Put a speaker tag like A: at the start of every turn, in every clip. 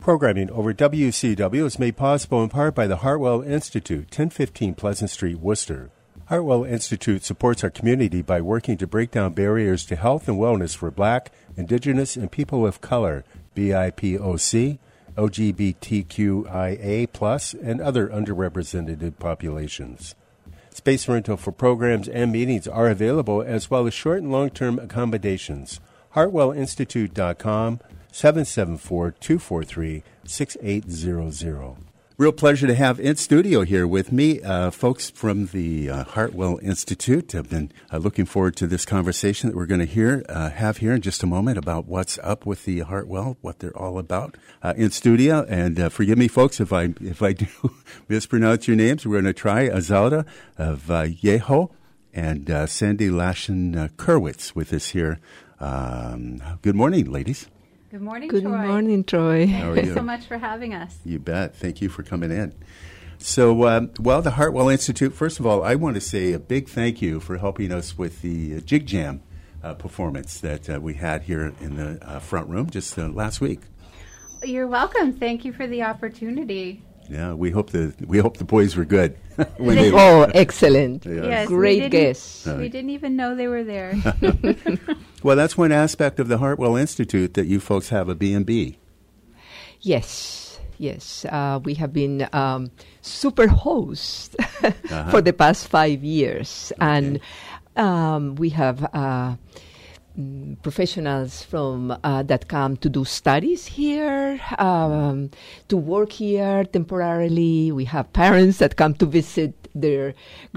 A: Programming over WCW is made possible in part by the Hartwell Institute, 1015 Pleasant Street, Worcester. Hartwell Institute supports our community by working to break down barriers to health and wellness for Black, Indigenous, and people of color, BIPOC, LGBTQIA+, and other underrepresented populations. Space rental for programs and meetings are available, as well as short and long-term accommodations. HartwellInstitute.com, 774-243-6800. Real pleasure to have in studio here with me folks from the Hartwell Institute. I've been looking forward to this conversation that we're going to have here in just a moment about what's up with the Hartwell, what they're all about in studio. And forgive me, folks, if I do mispronounce your names. We're going to try Azalda of Yeho and Sandy Lashin-Kerwitz with us here. Good morning, ladies.
B: Good morning,
C: Troy.
B: Good
C: morning, Troy.
B: Thank you so much for having us.
A: You bet. Thank you for coming in. So, the Hartwell Institute, first of all, I want to say a big thank you for helping us with the Jig Jam performance that we had here in the front room just last week.
B: You're welcome. Thank you for the opportunity.
A: Yeah, we hope the boys were good.
C: Excellent.
B: Yes,
C: great guests.
B: We didn't even know they were there.
A: Well, that's one aspect of the Hartwell Institute that you folks have a B&B.
C: Yes. We have been super hosts for the past 5 years. Okay. And we have professionals from that come to do studies here, to work here temporarily. We have parents that come to visit their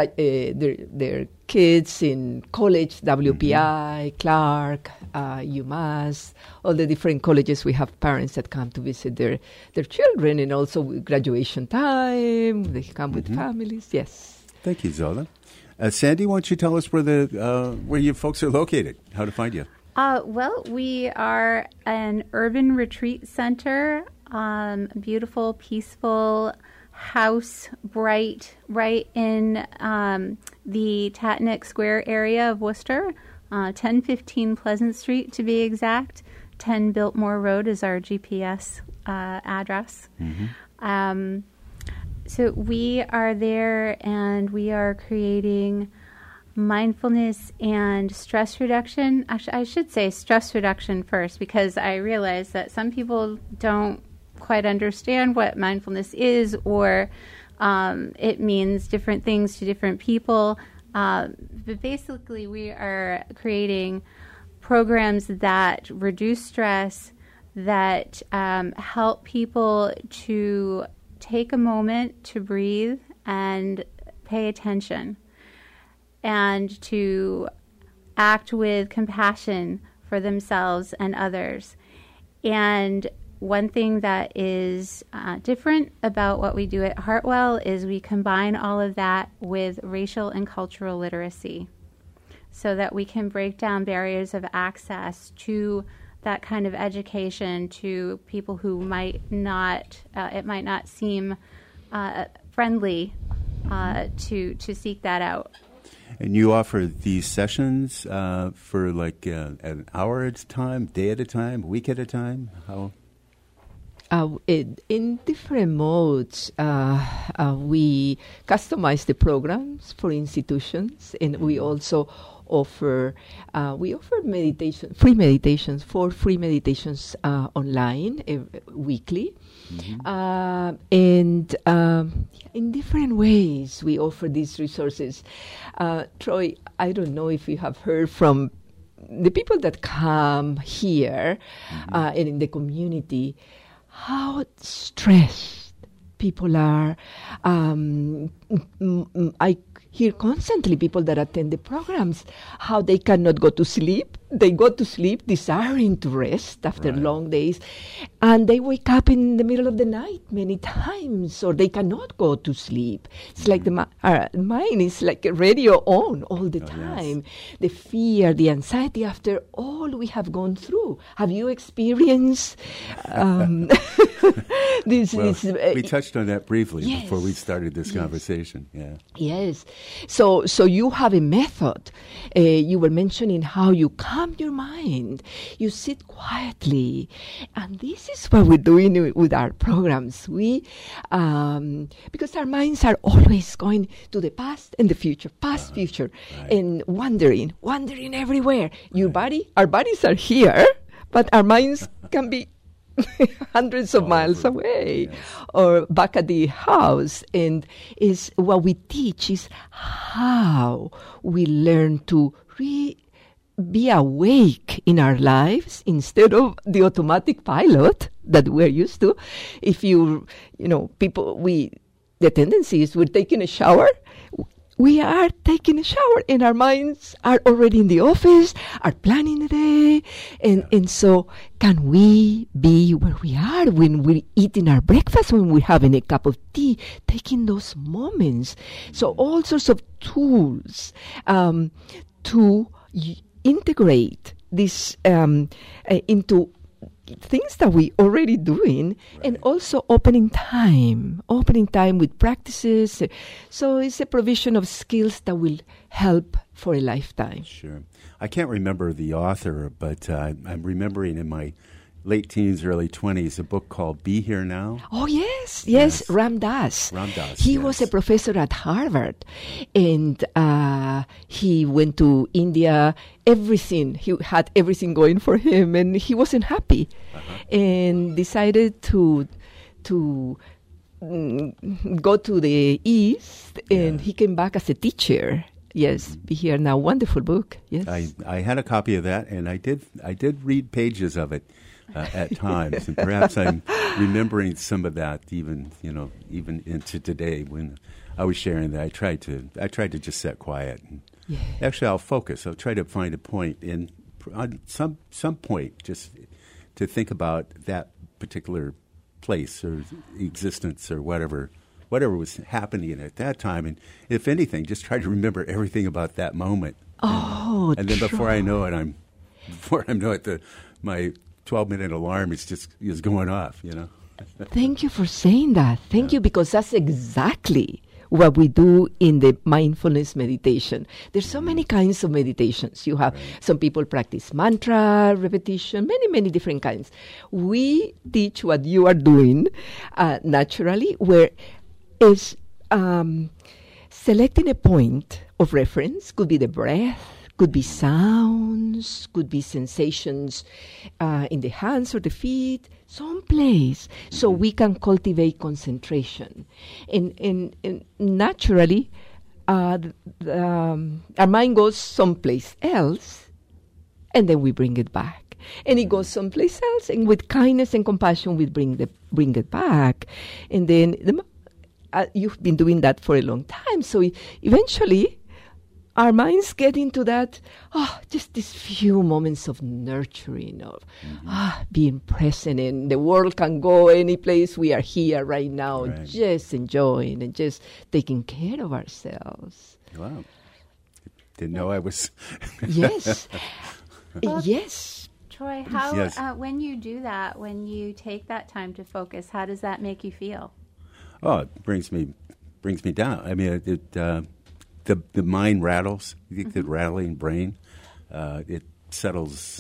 C: kids in college, WPI, Clark, UMass, all the different colleges. We have parents that come to visit their children, and also graduation time. They come with families. Yes.
A: Thank you, Zola. Sandy, why don't you tell us where you folks are located, how to find you?
B: Well, we are an urban retreat center, beautiful, peaceful house, right in the Tatanic Square area of Worcester, 1015 Pleasant Street to be exact. 10 Biltmore Road is our GPS address. Mm-hmm. So we are there, and we are creating mindfulness and stress reduction. Actually, I should say stress reduction first, because I realize that some people don't quite understand what mindfulness is, or it means different things to different people. But basically, we are creating programs that reduce stress, that help people to take a moment to breathe and pay attention, and to act with compassion for themselves and others. And one thing that is different about what we do at Hartwell is we combine all of that with racial and cultural literacy, so that we can break down barriers of access to that kind of education to people who might not, it might not seem friendly to seek that out.
A: And you offer these sessions for like an hour at a time, day at a time, week at a time? How?
C: In different modes, we customize the programs for institutions, and we also offer meditation, free meditations online weekly, and in different ways we offer these resources. Troy, I don't know if you have heard from the people that come here and in the community, how stressed people are. I hear constantly people that attend the programs, how they cannot go to sleep. They go to sleep desiring to rest after long days, and they wake up in the middle of the night many times, or they cannot go to sleep. It's like the mind is like a radio on all the time. Yes. The fear, the anxiety after all we have gone through. Have you experienced this?
A: We touched on that briefly before we started this conversation. conversation. Yeah.
C: Yes. So you have a method. You were mentioning how you calm your mind. You sit quietly. And this is what we're doing with our programs. We, because our minds are always going to the past and the future, past, future,
A: right.
C: and wandering everywhere. Our bodies are here, but our minds can be hundreds of miles away,
A: yes.
C: or back at the house. And is what we teach is how we learn to be awake in our lives instead of the automatic pilot that we're used to. If the tendency is we're taking a shower. We are taking a shower and our minds are already in the office, are planning the day. And so can we be where we are when we're eating our breakfast, when we're having a cup of tea, taking those moments? So all sorts of tools to integrate this into things that we already doing, right. And also opening time with practices. So it's a provision of skills that will help for a lifetime.
A: Sure. I can't remember the author, but I'm remembering in my late teens, early 20s, a book called Be Here Now.
C: Oh, yes, Ram Dass. He was a professor at Harvard, and he went to India, he had everything going for him, and he wasn't happy, and decided to go to the East, and he came back as a teacher. Yes, Be Here Now, wonderful book. Yes,
A: I had a copy of that, and I did read pages of it. At times, and perhaps I'm remembering some of that even into today when I was sharing that. I tried to just sit quiet. And actually, I'll focus. I'll try to find a point on some point, just to think about that particular place or existence or whatever was happening at that time, and if anything, just try to remember everything about that moment. And then before I know it, my 12-minute alarm is going off,
C: Thank you for saying that. Thank you, because that's exactly what we do in the mindfulness meditation. There's so many kinds of meditations. You have some people practice mantra repetition, many, many different kinds. We teach what you are doing naturally, where is selecting a point of reference, could be the breath, could be sounds, could be sensations in the hands or the feet, someplace, so we can cultivate concentration. And naturally, our mind goes someplace else, and then we bring it back. And it goes someplace else, and with kindness and compassion, we bring it back. And then you've been doing that for a long time, so eventually our minds get into that, just these few moments of nurturing, of being present, and the world can go any place. We are here right now, just enjoying and just taking care of ourselves.
A: Wow. Didn't know I was...
C: Yes. Yes.
B: Troy, how when you do that, when you take that time to focus, how does that make you feel?
A: Oh, it brings me down. I mean, the mind rattles. You get the rattling brain. It settles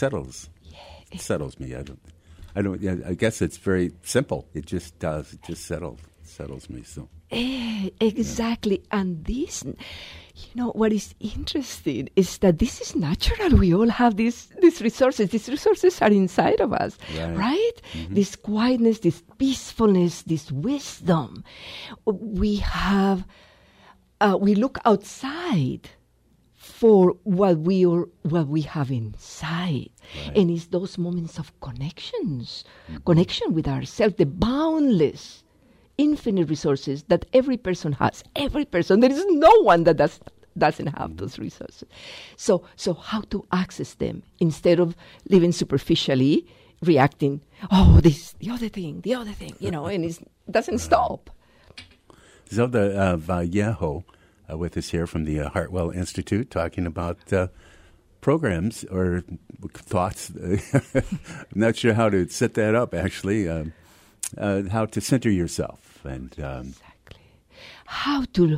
A: me. I guess it's very simple. It just does. It just settles me. So
C: exactly. And this, what is interesting is that this is natural. We all have these resources. These resources are inside of us, right? Mm-hmm. This quietness, this peacefulness, this wisdom. We have. We look outside for what we have inside, and it's those moments of connection with ourselves, the boundless, infinite resources that every person has. Every person, there is no one that doesn't have those resources. So how to access them instead of living superficially, reacting? The other thing, and it doesn't stop.
A: Zelda Vallejo with us here from the Hartwell Institute, talking about programs or thoughts. I'm not sure how to set that up, actually, how to center yourself. And
C: exactly. how to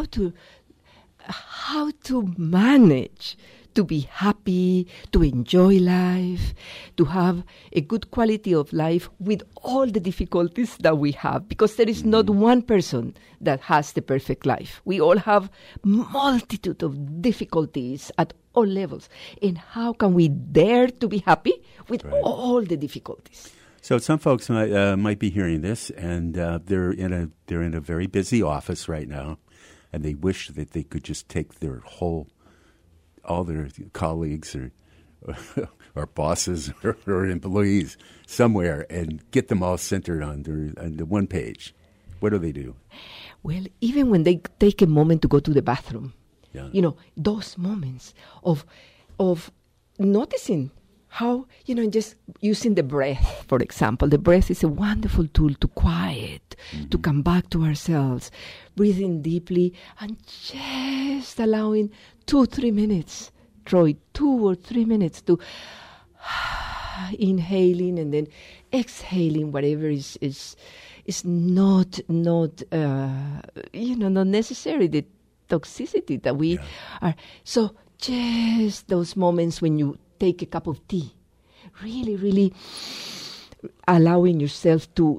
C: manage to be happy, to enjoy life, to have a good quality of life with all the difficulties that we have, because there is not one person that has the perfect life. We all have multitude of difficulties at all levels. And how can we dare to be happy with all the difficulties?
A: So some folks might be hearing this, and they're in a very busy office right now, and they wish that they could just take all their colleagues or bosses or employees somewhere and get them all centered on the one page. What do they do?
C: Well, even when they take a moment to go to the bathroom,
A: yeah.
C: Those moments of noticing how, just using the breath, for example. The breath is a wonderful tool to quiet, to come back to ourselves, breathing deeply and just allowing 2-3 minutes, Troy, 2 or 3 minutes to inhaling and then exhaling whatever is not necessary, the toxicity that we are. So just those moments when you take a cup of tea, really, really allowing yourself to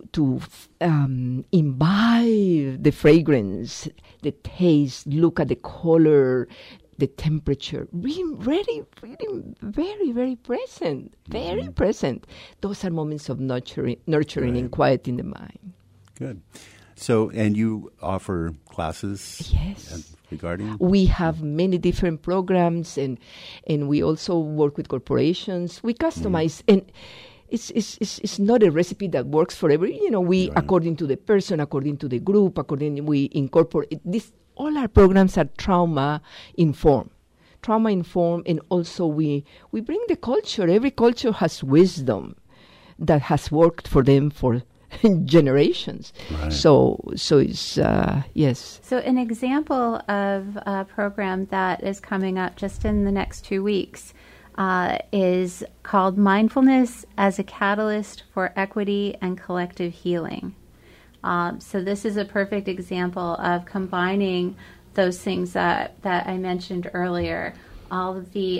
C: imbibe the fragrance, the taste, look at the color, the temperature, being really, really very, very present, very present. Those are moments of nurturing and quieting the mind.
A: Good. So, and you offer classes?
C: Yes.
A: Regarding?
C: We have many different programs, and we also work with corporations. We customize, and it's not a recipe that works for every. We according to the person, according to the group, we incorporate this. All our programs are trauma informed, and also we bring the culture. Every culture has wisdom that has worked for them for generations.
A: Right.
C: So it's yes.
B: So an example of a program that is coming up just in the next 2 weeks is called Mindfulness as a Catalyst for Equity and Collective Healing. So this is a perfect example of combining those things that I mentioned earlier, all of the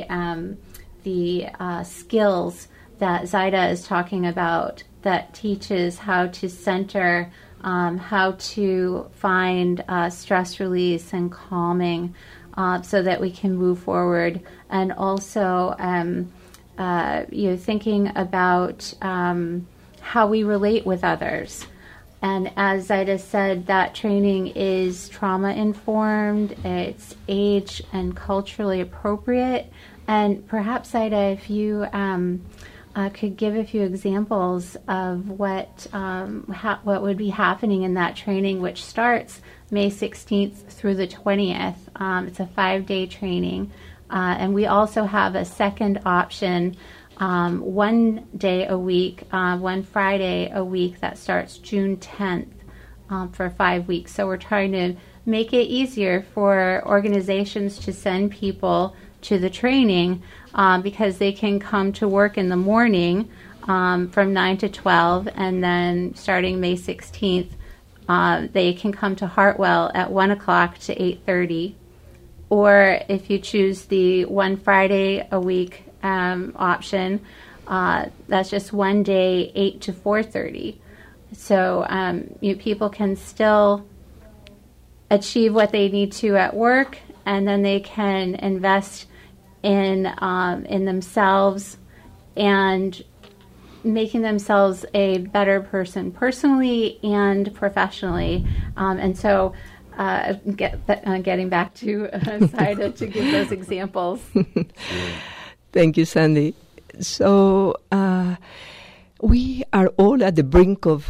B: skills that Zaida is talking about, that teaches how to center, how to find stress release and calming, so that we can move forward, and also thinking about how we relate with others. And as Zaida said, that training is trauma-informed, it's age and culturally appropriate. And perhaps, Zaida, if you could give a few examples of what would be happening in that training, which starts May 16th through the 20th. It's a 5-day training. And we also have a second option, 1 day a week, one Friday a week, that starts June 10th for 5 weeks. So we're trying to make it easier for organizations to send people to the training because they can come to work in the morning from 9 to 12, and then starting May 16th, they can come to Hartwell at 1 o'clock to 8:30. Or if you choose the 1 Friday a week option, that's just 1 day, 8 to 4:30. So people can still achieve what they need to at work, and then they can invest in themselves and making themselves a better person personally and professionally. And so getting back to Zaida to give those examples.
C: Thank you, Sandy. So we are all at the brink of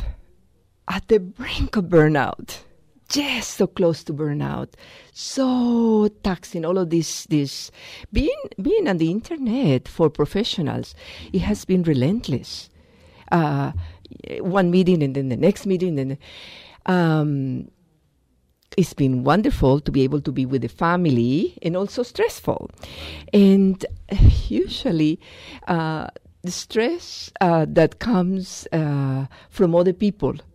C: burnout. Just so close to burnout, so taxing. All of this being on the internet for professionals, it has been relentless. One meeting and then the next meeting, and it's been wonderful to be able to be with the family, and also stressful. And usually, the stress that comes from other people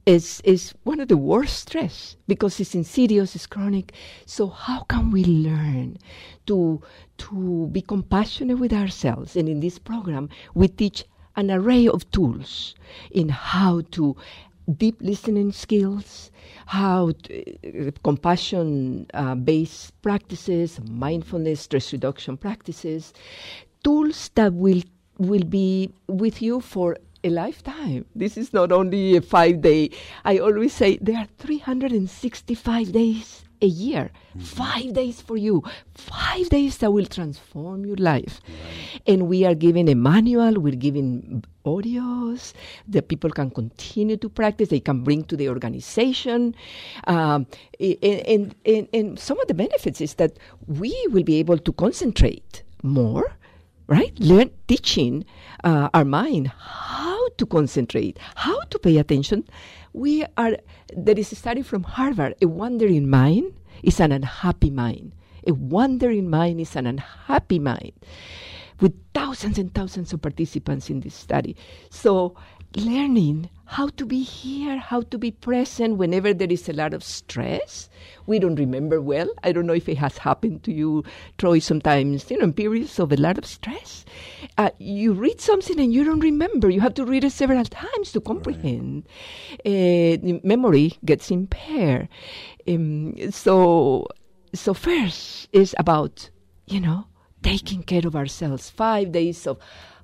C: is one of the worst stress because it's insidious, it's chronic. So how can we learn to be compassionate with ourselves? And in this program, we teach an array of tools in how to deep listening skills, how compassion-based practices, mindfulness, stress reduction practices, tools that will be with you for a lifetime. This is not only a 5-day. I always say there are 365 days a year. 5 days for you. 5 days that will transform your life. Right. And we are giving a manual. We're giving audios that people can continue to practice. They can bring to the organization. And some of the benefits is that we will be able to concentrate more, right? Teaching our mind how to concentrate, how to pay attention. There is a study from Harvard. A wandering mind is an unhappy mind. A wandering mind is an unhappy mind, with thousands and thousands of participants in this study. So learning how to be here, how to be present whenever there is a lot of stress. We don't remember well. I don't know if it has happened to you, Troy, sometimes, in periods of a lot of stress. You read something and you don't remember. You have to read it several times to comprehend. Right. Memory gets impaired. So first is about, taking care of ourselves. 5 days of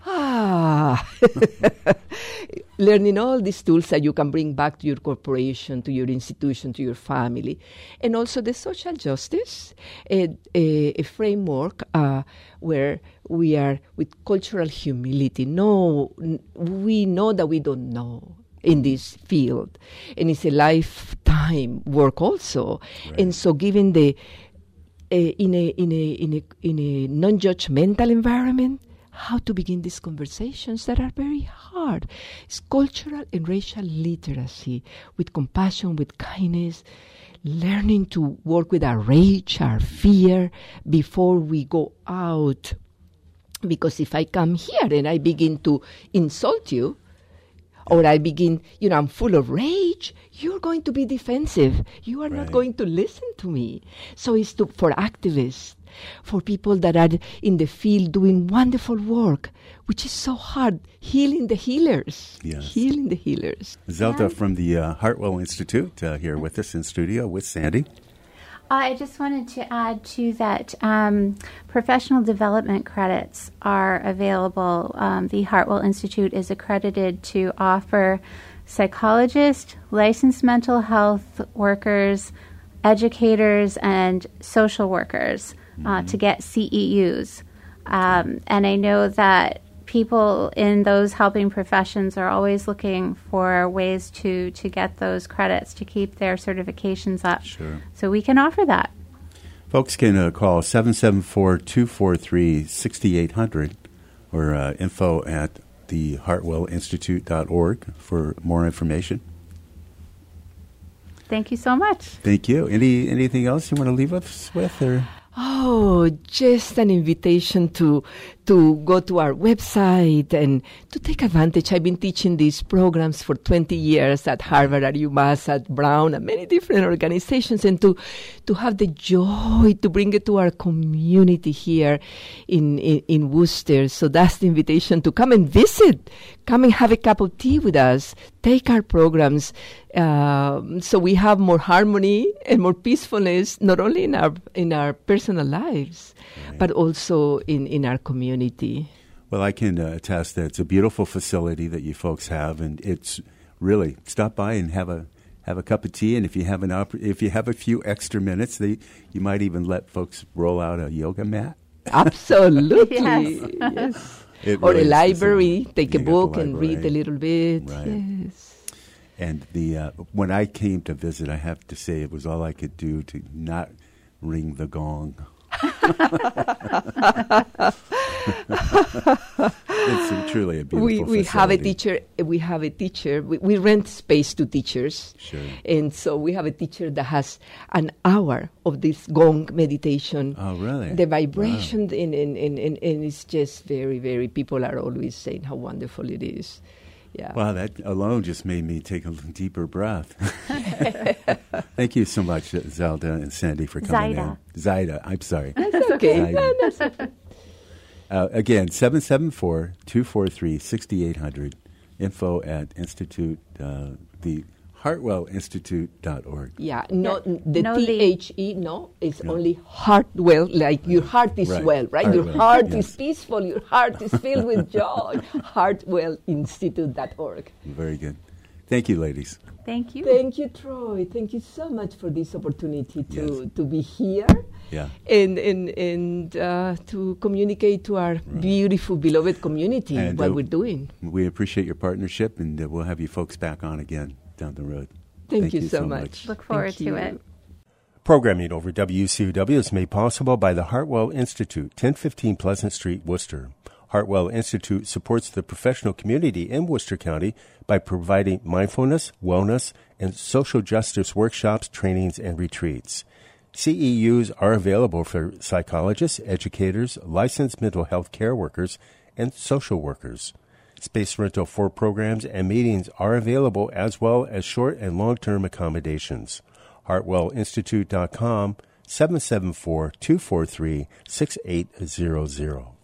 C: learning all these tools that you can bring back to your corporation, to your institution, to your family. And also the social justice, a framework where we are with cultural humility. We know that we don't know in this field. And it's a lifetime work also. Right. And so given the in a non-judgmental environment, how to begin these conversations that are very hard. It's cultural and racial literacy, with compassion, with kindness, learning to work with our rage, our fear, before we go out. Because if I come here and I begin to insult you, or I begin, I'm full of rage, you're going to be defensive. You are not going to listen to me. So it's for activists, for people that are in the field doing wonderful work, which is so hard, healing the healers.
A: Yes.
C: Healing the healers.
A: Zelda from the Hartwell Institute here with us in studio with Sandy.
B: I just wanted to add to that professional development credits are available. The Hartwell Institute is accredited to offer psychologists, licensed mental health workers, educators, and social workers to get CEUs. And I know that people in those helping professions are always looking for ways to get those credits to keep their certifications up.
A: Sure.
B: So we can offer that.
A: Folks can call 774-243-6800 or info at thehartwellinstitute.org for more information.
B: Thank you so much.
A: Thank you. Anything else you want to leave us with? Or?
C: Oh, just an invitation to go to our website and to take advantage. I've been teaching these programs for 20 years at Harvard, at UMass, at Brown, and many different organizations, and to have the joy to bring it to our community here in Worcester. So that's the invitation to come and visit. Come and have a cup of tea with us. Take our programs so we have more harmony and more peacefulness, not only in our personal lives, but also in our community.
A: Well, I can attest that it's a beautiful facility that you folks have, and it's really stop by and have a cup of tea. And if you have a few extra minutes, you might even let folks roll out a yoga mat.
C: Absolutely,
B: yes.
C: Or really a library, take a book and read a little bit.
A: Right.
C: Yes.
A: And when I came to visit, I have to say it was all I could do to not ring the gong. It's truly a beautiful
C: we have a teacher. We rent space to teachers.
A: Sure.
C: And so we have a teacher that has an hour of this gong meditation.
A: Oh, really?
C: The vibration, wow. And it's just very, very, people are always saying how wonderful it is. Yeah.
A: Wow, that alone just made me take a deeper breath. Thank you so much, Zelda and Sandy, for coming in. Zaida, I'm sorry.
C: That's okay. That's okay.
A: Again, 774-243-6800, info at Institute, the HeartwellInstitute.org.
C: Yeah, no, the
B: No,
C: THE, no, it's only Heartwell, like your heart is well, right? Your heart is peaceful, your heart is filled with joy. HeartwellInstitute.org.
A: Very good. Thank you, ladies.
B: Thank you.
C: Thank you, Troy. Thank you so much for this opportunity to be here and to communicate to our beautiful, beloved community and what we're doing.
A: We appreciate your partnership, and we'll have you folks back on again down the road.
C: Thank you so much.
B: Look forward to it.
D: Programming over WCOW is made possible by the Hartwell Institute, 1015 Pleasant Street, Worcester. Hartwell Institute supports the professional community in Worcester County by providing mindfulness, wellness, and social justice workshops, trainings, and retreats. CEUs are available for psychologists, educators, licensed mental health care workers, and social workers. Space rental for programs and meetings are available, as well as short and long-term accommodations. HartwellInstitute.com, 774-243-6800.